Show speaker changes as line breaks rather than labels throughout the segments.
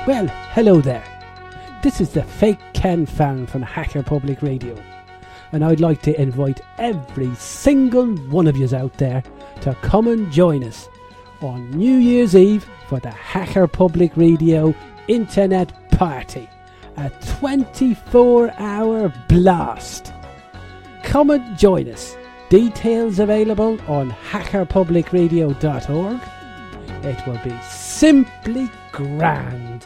Well, hello there. This is the fake Ken Farron from Hacker Public Radio, and I'd like to invite every single one of yous out there to come and join us on New Year's Eve for the Hacker Public Radio Internet Party, a 24-hour blast. Come and join us. Details available on hackerpublicradio.org. It will be simply grand.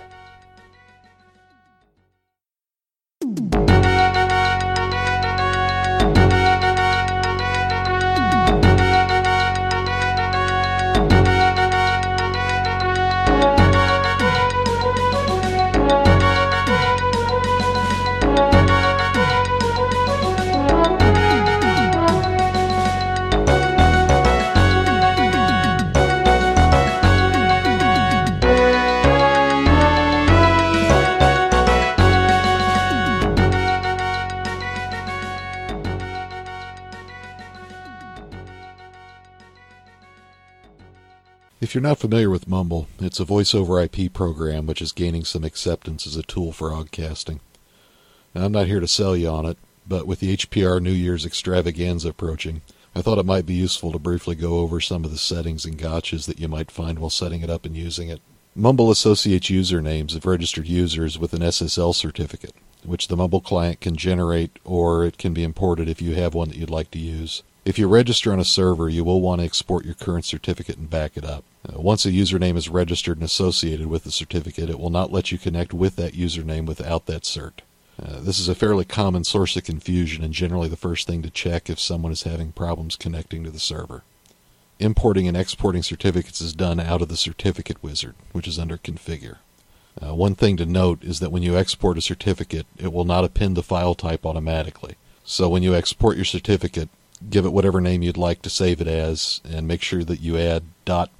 If you're not familiar with Mumble, it's a voice-over IP program which is gaining some acceptance as a tool for oddcasting. Now, I'm not here to sell you on it, but with the HPR New Year's extravaganza approaching, I thought it might be useful to briefly go over some of the settings and gotchas that you might find while setting it up and using it. Mumble associates usernames of registered users with an SSL certificate, which the Mumble client can generate, or it can be imported if you have one that you'd like to use. If you register on a server, you will want to export your current certificate and back it up. Once a username is registered and associated with the certificate, it will not let you connect with that username without that cert. This is a fairly common source of confusion and generally the first thing to check if someone is having problems connecting to the server. Importing and exporting certificates is done out of the certificate wizard, which is under Configure. One thing to note is that when you export a certificate, it will not append the file type automatically. So when you export your certificate, give it whatever name you'd like to save it as, and make sure that you add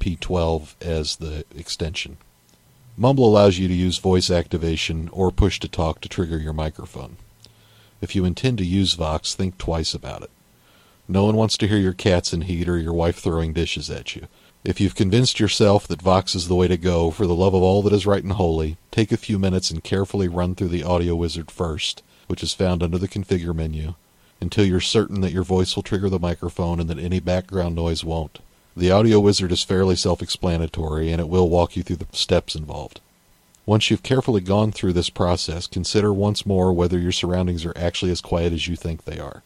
.p12 as the extension. Mumble allows you to use voice activation or push-to-talk to trigger your microphone. If you intend to use Vox, think twice about it. No one wants to hear your cats in heat or your wife throwing dishes at you. If you've convinced yourself that Vox is the way to go, for the love of all that is right and holy, take a few minutes and carefully run through the audio wizard first, which is found under the Configure menu, until you're certain that your voice will trigger the microphone and that any background noise won't. The audio wizard is fairly self-explanatory, and it will walk you through the steps involved. Once you've carefully gone through this process, consider once more whether your surroundings are actually as quiet as you think they are.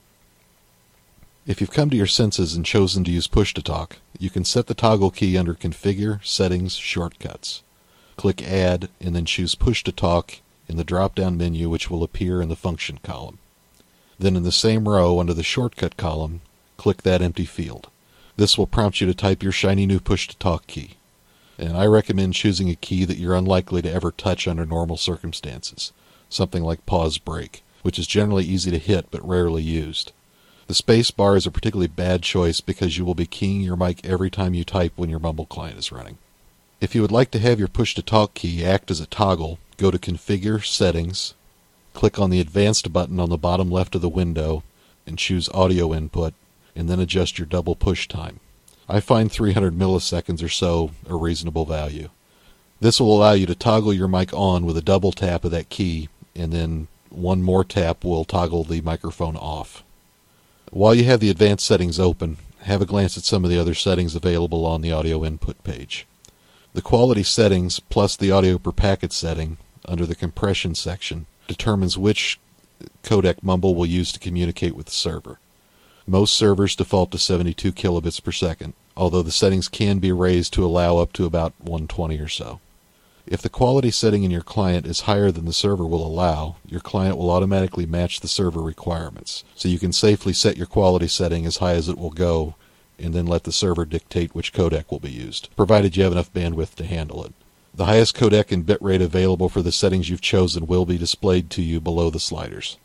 If you've come to your senses and chosen to use push-to-talk, you can set the toggle key under Configure, Settings, Shortcuts. Click Add, and then choose Push-to-Talk in the drop-down menu, which will appear in the Function column. Then in the same row, under the Shortcut column, click that empty field. This will prompt you to type your shiny new push-to-talk key. And I recommend choosing a key that you're unlikely to ever touch under normal circumstances, something like pause break, which is generally easy to hit but rarely used. The space bar is a particularly bad choice because you will be keying your mic every time you type when your Mumble client is running. If you would like to have your push-to-talk key act as a toggle, go to Configure, Settings, click on the Advanced button on the bottom left of the window, and choose Audio Input, and then adjust your double push time. I find 300 milliseconds or so a reasonable value. This will allow you to toggle your mic on with a double tap of that key, and then one more tap will toggle the microphone off. While you have the advanced settings open, have a glance at some of the other settings available on the audio input page. The quality settings plus the audio per packet setting under the compression section determines which codec Mumble will use to communicate with the server. Most servers default to 72 kilobits per second, although the settings can be raised to allow up to about 120 or so. If the quality setting in your client is higher than the server will allow, your client will automatically match the server requirements, so you can safely set your quality setting as high as it will go, and then let the server dictate which codec will be used, provided you have enough bandwidth to handle it. The highest codec and bitrate available for the settings you've chosen will be displayed to you below the sliders.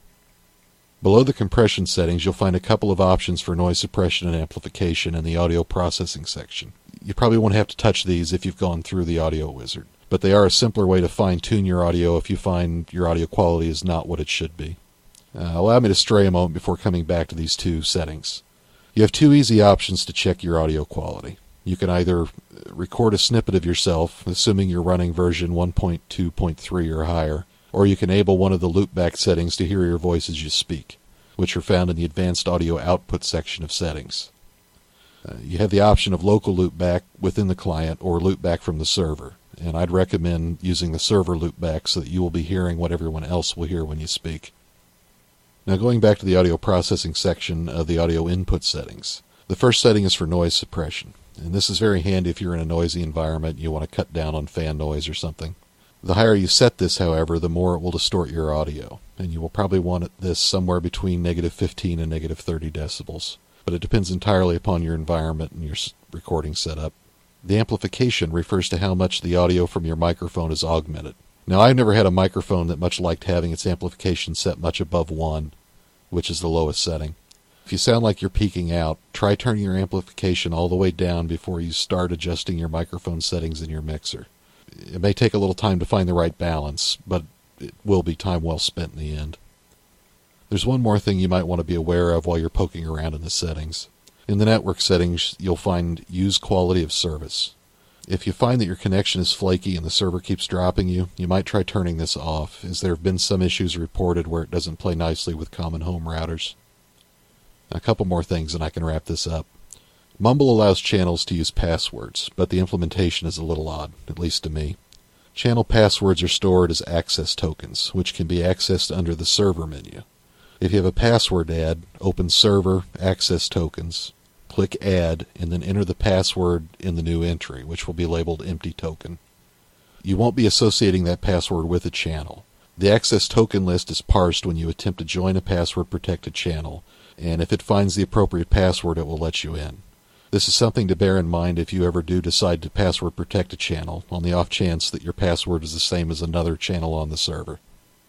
Below the compression settings, you'll find a couple of options for noise suppression and amplification in the audio processing section. You probably won't have to touch these if you've gone through the audio wizard, but they are a simpler way to fine-tune your audio if you find your audio quality is not what it should be. Allow me to stray a moment before coming back to these two settings. You have two easy options to check your audio quality. You can either record a snippet of yourself, assuming you're running version 1.2.3 or higher, or you can enable one of the loopback settings to hear your voice as you speak, which are found in the Advanced Audio Output section of settings. You have the option of local loopback within the client or loopback from the server, and I'd recommend using the server loopback so that you will be hearing what everyone else will hear when you speak. Now going back to the audio processing section of the audio input settings. The first setting is for noise suppression, and this is very handy if you're in a noisy environment and you want to cut down on fan noise or something. The higher you set this, however, the more it will distort your audio, and you will probably want this somewhere between -15 and -30 decibels. But it depends entirely upon your environment and your recording setup. The amplification refers to how much the audio from your microphone is augmented. Now, I've never had a microphone that much liked having its amplification set much above 1, which is the lowest setting. If you sound like you're peaking out, try turning your amplification all the way down before you start adjusting your microphone settings in your mixer. It may take a little time to find the right balance, but it will be time well spent in the end. There's one more thing you might want to be aware of while you're poking around in the settings. In the network settings, you'll find Use Quality of Service. If you find that your connection is flaky and the server keeps dropping you might try turning this off, as there have been some issues reported where it doesn't play nicely with common home routers. A couple more things and I can wrap this up. Mumble allows channels to use passwords, but the implementation is a little odd, at least to me. Channel passwords are stored as access tokens, which can be accessed under the server menu. If you have a password to add, open Server, Access Tokens, click Add, and then enter the password in the new entry, which will be labeled Empty Token. You won't be associating that password with a channel. The access token list is parsed when you attempt to join a password-protected channel, and if it finds the appropriate password, it will let you in. This is something to bear in mind if you ever do decide to password-protect a channel, on the off chance that your password is the same as another channel on the server.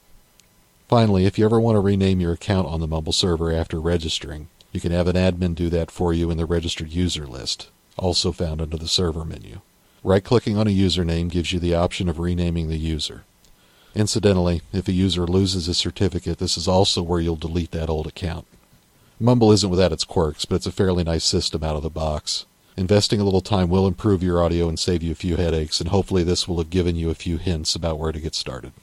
Finally, if you ever want to rename your account on the Mumble server after registering, you can have an admin do that for you in the registered user list, also found under the server menu. Right-clicking on a username gives you the option of renaming the user. Incidentally, if a user loses a certificate, this is also where you'll delete that old account. Mumble isn't without its quirks, but it's a fairly nice system out of the box. Investing a little time will improve your audio and save you a few headaches, and hopefully this will have given you a few hints about where to get started.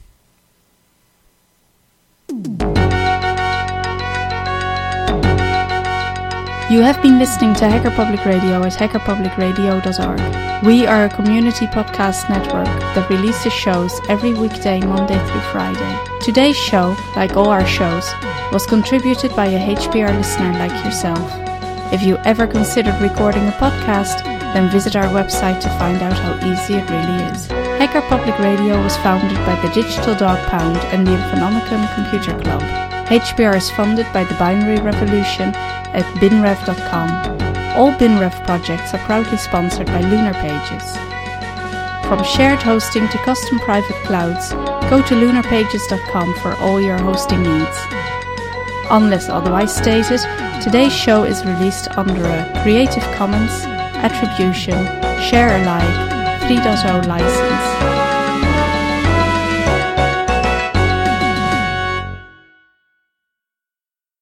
You have been listening to Hacker Public Radio at hackerpublicradio.org. We are a community podcast network that releases shows every weekday, Monday through Friday. Today's show, like all our shows, was contributed by a HPR listener like yourself. If you ever considered recording a podcast, then visit our website to find out how easy it really is. Hacker Public Radio was founded by the Digital Dog Pound and the Infonomicon Computer Club. HPR is funded by the Binary Revolution at binrev.com. All BinRev projects are proudly sponsored by Lunar Pages. From shared hosting to custom private clouds, go to lunarpages.com for all your hosting needs. Unless otherwise stated, today's show is released under a Creative Commons Attribution Share Alike 3.0 license.